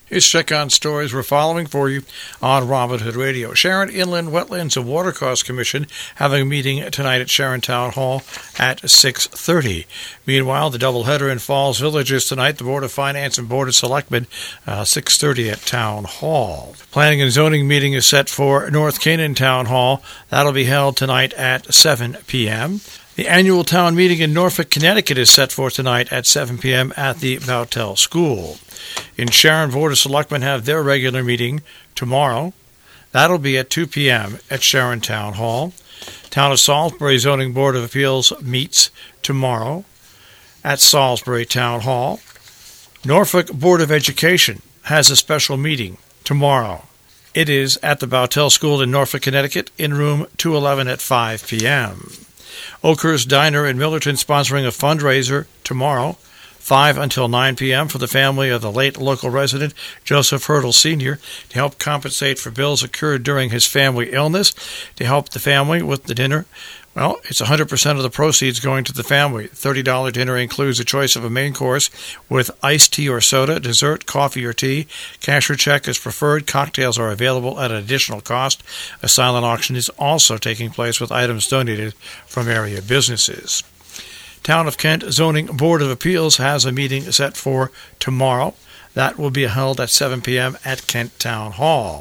Here's check on stories we're following for you on Robin Hood Radio. Sharon Inland Wetlands and Watercourse Commission having a meeting tonight at Sharon Town Hall at 6:30. Meanwhile, the doubleheader in Falls Village is tonight. The Board of Finance and Board of Selectmen, 6:30 at Town Hall. Planning and zoning meeting is set for North Canaan Town Hall. That'll be held tonight at 7 p.m. The annual town meeting in Norfolk, Connecticut is set for tonight at 7 p.m. at the Bowtell School. In Sharon, Board of Selectmen have their regular meeting tomorrow. That'll be at 2 p.m. at Sharon Town Hall. Town of Salisbury Zoning Board of Appeals meets tomorrow at Salisbury Town Hall. Norfolk Board of Education has a special meeting tomorrow. It is at the Bowtell School in Norfolk, Connecticut, in room 211 at 5 p.m. Oakhurst Diner in Millerton sponsoring a fundraiser tomorrow, 5 until 9 p.m. for the family of the late local resident Joseph Hurdle Sr. to help compensate for bills incurred during his family illness. To help the family with the dinner, well, it's 100% of the proceeds going to the family. $30 dinner includes a choice of a main course with iced tea or soda, dessert, coffee or tea. Cash or check is preferred. Cocktails are available at an additional cost. A silent auction is also taking place with items donated from area businesses. Town of Kent Zoning Board of Appeals has a meeting set for tomorrow. That will be held at 7 p.m. at Kent Town Hall.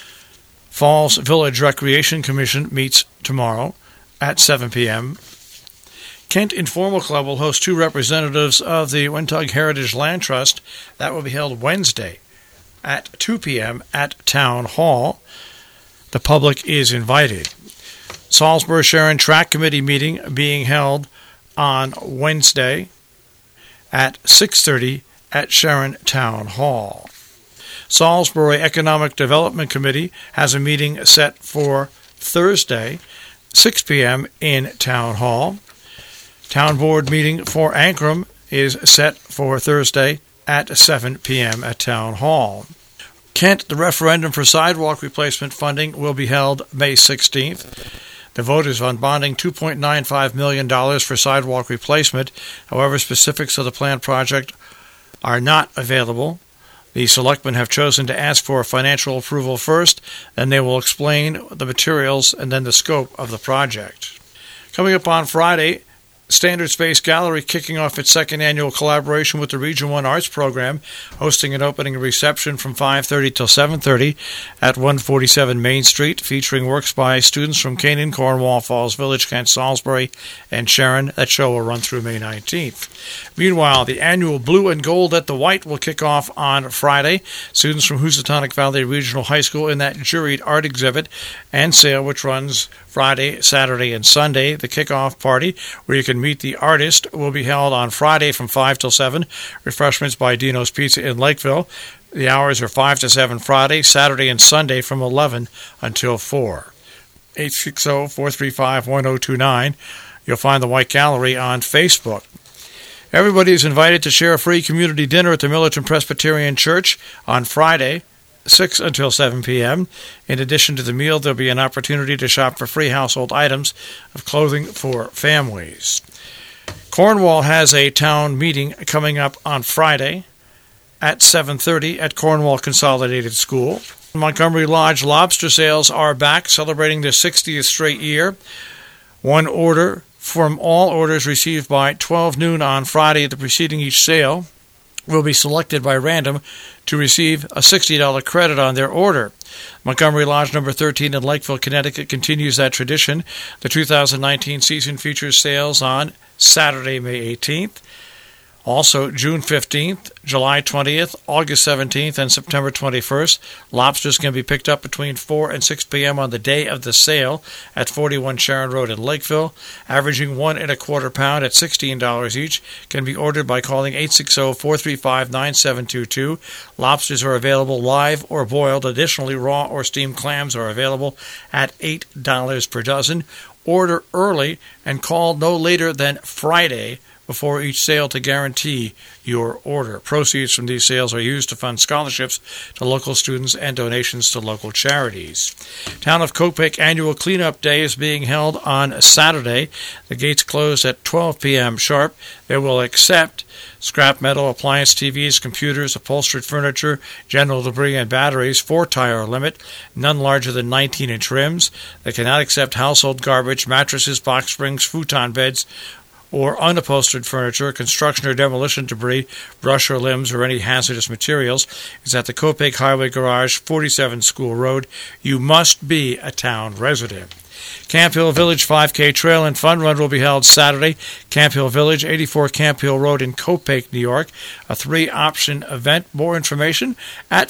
Falls Village Recreation Commission meets tomorrow at 7 p.m. Kent Informal Club will host 2 representatives of the Wentug Heritage Land Trust. That will be held Wednesday at 2 p.m. at Town Hall. The public is invited. Salisbury Sharon Track Committee meeting being held on Wednesday at 6:30 at Sharon Town Hall. Salisbury Economic Development Committee has a meeting set for Thursday, 6 p.m. in Town Hall. Town Board meeting for Ankrum is set for Thursday at 7 p.m. at Town Hall. Kent, the referendum for sidewalk replacement funding will be held May 16th. The vote is on bonding $2.95 million for sidewalk replacement. However, specifics of the planned project are not available. The selectmen have chosen to ask for financial approval first, then they will explain the materials and then the scope of the project. Coming up on Friday, Standard Space Gallery kicking off its second annual collaboration with the Region 1 Arts Program, hosting an opening reception from 5:30 till 7:30 at 147 Main Street, featuring works by students from Canaan, Cornwall, Falls Village, Kent, Salisbury, and Sharon. That show will run through May 19th. Meanwhile, the annual Blue and Gold at the White will kick off on Friday. Students from Housatonic Valley Regional High School in that juried art exhibit and sale, which runs Friday, Saturday, and Sunday. The kickoff party, where you can meet the artist, will be held on Friday from 5 till 7. Refreshments by Dino's Pizza in Lakeville. The hours are 5 to 7 Friday, Saturday, and Sunday from 11 until 4. 860-435-1029. You'll find the White Gallery on Facebook. Everybody is invited to share a free community dinner at the Millerton Presbyterian Church on Friday, 6 until 7 p.m. In addition to the meal, there'll be an opportunity to shop for free household items of clothing for families. Cornwall has a town meeting coming up on Friday at 7:30 at Cornwall Consolidated School. Montgomery Lodge lobster sales are back, celebrating their 60th straight year. One order from all orders received by 12 noon on Friday the preceding each sale will be selected by random to receive a $60 credit on their order. Montgomery Lodge number 13 in Lakeville, Connecticut continues that tradition. The 2019 season features sales on Saturday, May 18th. Also, June 15th, July 20th, August 17th, and September 21st. Lobsters can be picked up between 4 and 6 p.m. on the day of the sale at 41 Sharon Road in Lakeville. Averaging 1 1/4 pound at $16 each. Can be ordered by calling 860-435-9722. Lobsters are available live or boiled. Additionally, raw or steamed clams are available at $8 per dozen. Order early and call no later than Friday before each sale to guarantee your order. Proceeds from these sales are used to fund scholarships to local students and donations to local charities. Town of Kopek Annual Cleanup Day is being held on Saturday. The gates close at 12 p.m. sharp. They will accept scrap metal, appliance TVs, computers, upholstered furniture, general debris, and batteries, 4-tire limit, none larger than 19-inch rims. They cannot accept household garbage, mattresses, box springs, futon beds, or unupholstered furniture, construction or demolition debris, brush or limbs, or any hazardous materials. Is at the Kopek Highway Garage, 47 School Road. You must be a town resident. Camp Hill Village 5K Trail and Fun Run will be held Saturday. Camp Hill Village, 84 Camp Hill Road in Kopek, New York. A 3-option event. More information at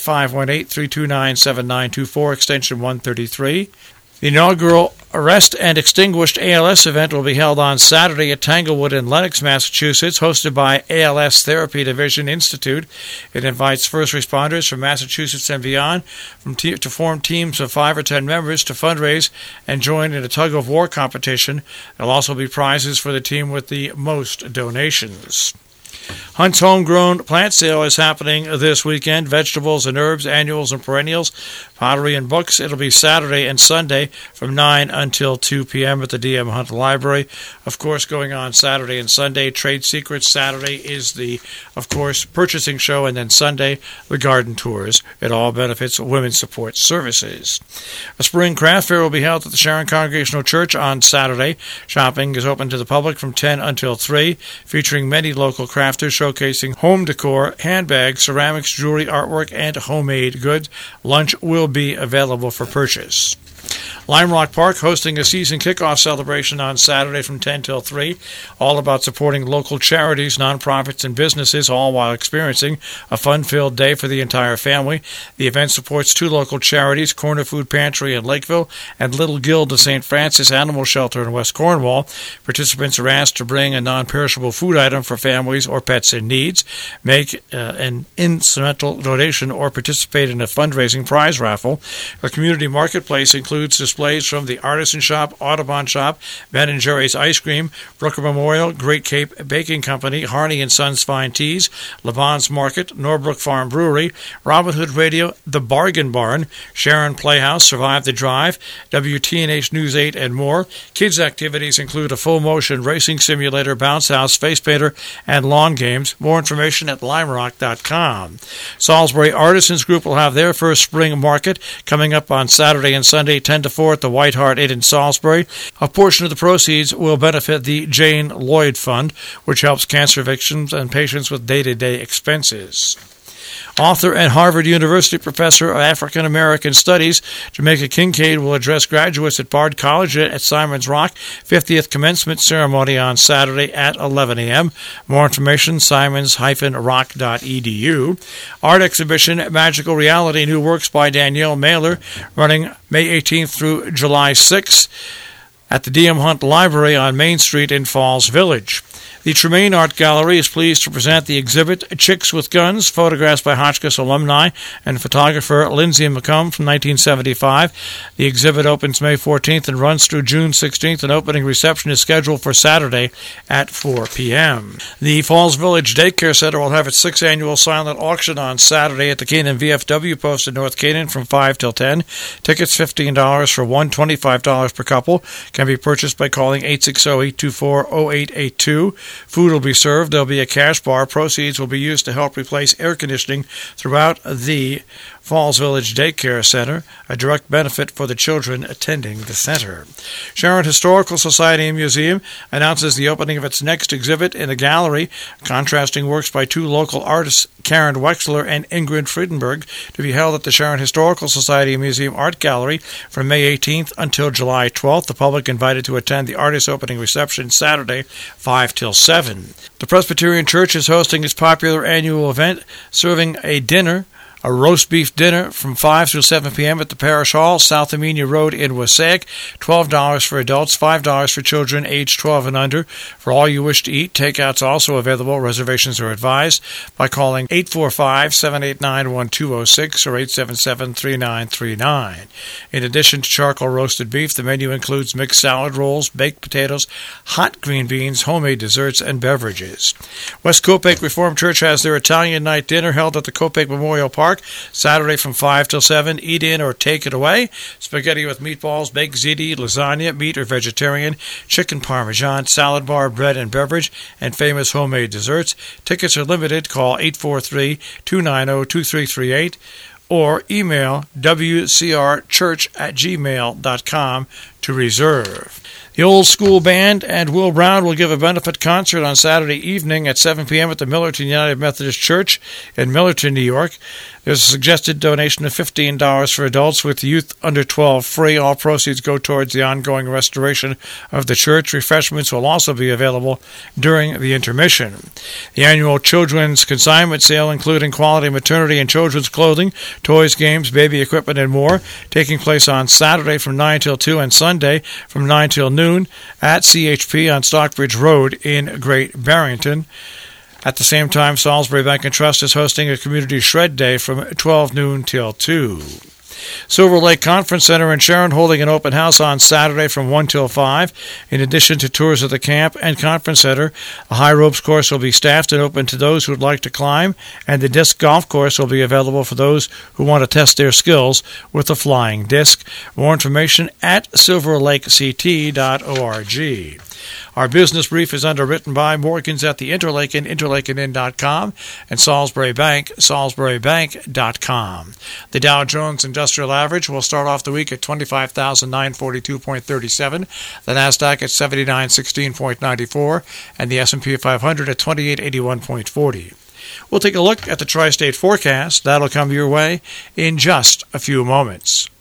518-329-7924, extension 133. The inaugural Arrest and Extinguished ALS event will be held on Saturday at Tanglewood in Lenox, Massachusetts, hosted by ALS Therapy Division Institute. It invites first responders from Massachusetts and beyond to form teams of 5 or 10 members to fundraise and join in a tug-of-war competition. There will also be prizes for the team with the most donations. Hunt's Homegrown Plant Sale is happening this weekend. Vegetables and herbs, annuals and perennials, pottery and books. It'll be Saturday and Sunday from 9 until 2 p.m. at the D.M. Hunt Library. Of course, going on Saturday and Sunday, Trade Secrets. Saturday is the, of course, purchasing show, and then Sunday, the garden tours. It all benefits Women's Support Services. A spring craft fair will be held at the Sharon Congregational Church on Saturday. Shopping is open to the public from 10 until 3, featuring many local crafters showcasing home decor, handbags, ceramics, jewelry, artwork, and homemade goods. Lunch will be available for purchase. Lime Rock Park hosting a season kickoff celebration on Saturday from 10 till 3, all about supporting local charities, nonprofits, and businesses, all while experiencing a fun-filled day for the entire family. The event supports 2 local charities, Corner Food Pantry in Lakeville and Little Guild of St. Francis Animal Shelter in West Cornwall. Participants are asked to bring a non-perishable food item for families or pets in need, make an incidental donation, or participate in a fundraising prize raffle. A community marketplace includes displays from the Artisan Shop, Audubon Shop, Ben & Jerry's Ice Cream, Brooker Memorial, Great Cape Baking Company, Harney & Sons Fine Teas, LeBon's Market, Norbrook Farm Brewery, Robin Hood Radio, The Bargain Barn, Sharon Playhouse, Survive the Drive, WTNH News 8, and more. Kids' activities include a full-motion racing simulator, bounce house, face painter, and lawn games. More information at limerock.com. Salisbury Artisans Group will have their first spring market coming up on Saturday and Sunday, 10 to 4 at the White Hart Inn in Salisbury. A portion of the proceeds will benefit the Jane Lloyd Fund, which helps cancer victims and patients with day-to-day expenses. Author and Harvard University Professor of African American Studies, Jamaica Kincaid, will address graduates at Bard College at Simon's Rock 50th commencement ceremony on Saturday at 11 a.m. More information, simons-rock.edu. Art exhibition, Magical Reality, New Works by Danielle Mailer, running May 18th through July 6th at the D.M. Hunt Library on Main Street in Falls Village. The Tremaine Art Gallery is pleased to present the exhibit Chicks with Guns, photographs by Hotchkiss alumni and photographer Lindsay McComb from 1975. The exhibit opens May 14th and runs through June 16th. An opening reception is scheduled for Saturday at 4 p.m. The Falls Village Daycare Center will have its 6th annual silent auction on Saturday at the Canaan VFW post in North Canaan from 5 till 10. Tickets $15 for one, $25 per couple. Can be purchased by calling 860-824-0882. Food will be served. There will be a cash bar. Proceeds will be used to help replace air conditioning throughout the Falls Village Daycare Center, a direct benefit for the children attending the center. Sharon Historical Society and Museum announces the opening of its next exhibit in the gallery, contrasting works by 2 local artists, Karen Wexler and Ingrid Friedenberg, to be held at the Sharon Historical Society and Museum Art Gallery from May 18th until July 12th. The public invited to attend the artist opening reception Saturday, 5 till 7. The Presbyterian Church is hosting its popular annual event, serving a dinner A roast beef dinner from 5 through 7 p.m. at the Parish Hall, South Amenia Road in Wasaig. $12 for adults, $5 for children aged 12 and under. For all you wish to eat, takeout's also available. Reservations are advised by calling 845-789-1206 or 877-3939. In addition to charcoal roasted beef, the menu includes mixed salad rolls, baked potatoes, hot green beans, homemade desserts, and beverages. West Copake Reformed Church has their Italian night dinner held at the Copake Memorial Park Saturday from 5 till 7. Eat in or take it away. Spaghetti with meatballs, baked ziti, lasagna, meat or vegetarian, chicken parmesan, salad bar, bread and beverage, and famous homemade desserts. Tickets are limited. Call 843-290-2338 or email wcrchurch@gmail.com to reserve. The Old School Band and Will Brown will give a benefit concert on Saturday evening at 7 p.m. at the Millerton United Methodist Church in Millerton, New York. There's a suggested donation of $15 for adults, with youth under 12 free. All proceeds go towards the ongoing restoration of the church. Refreshments will also be available during the intermission. The annual children's consignment sale, including quality maternity and children's clothing, toys, games, baby equipment, and more, taking place on Saturday from 9 till 2 and Sunday from 9 till noon at CHP on Stockbridge Road in Great Barrington. At the same time, Salisbury Bank and Trust is hosting a Community Shred Day from 12 noon till 2. Silver Lake Conference Center in Sharon holding an open house on Saturday from 1 till 5. In addition to tours of the camp and conference center, a high ropes course will be staffed and open to those who would like to climb, and the disc golf course will be available for those who want to test their skills with the flying disc. More information at silverlakect.org. Our business brief is underwritten by Morgans at the Interlaken, interlakenin.com, and Salisbury Bank, salisburybank.com. The Dow Jones Industrial Average will start off the week at 25,942.37, the NASDAQ at 7916.94, and the S&P 500 at 2881.40. We'll take a look at the tri-state forecast. That'll come your way in just a few moments.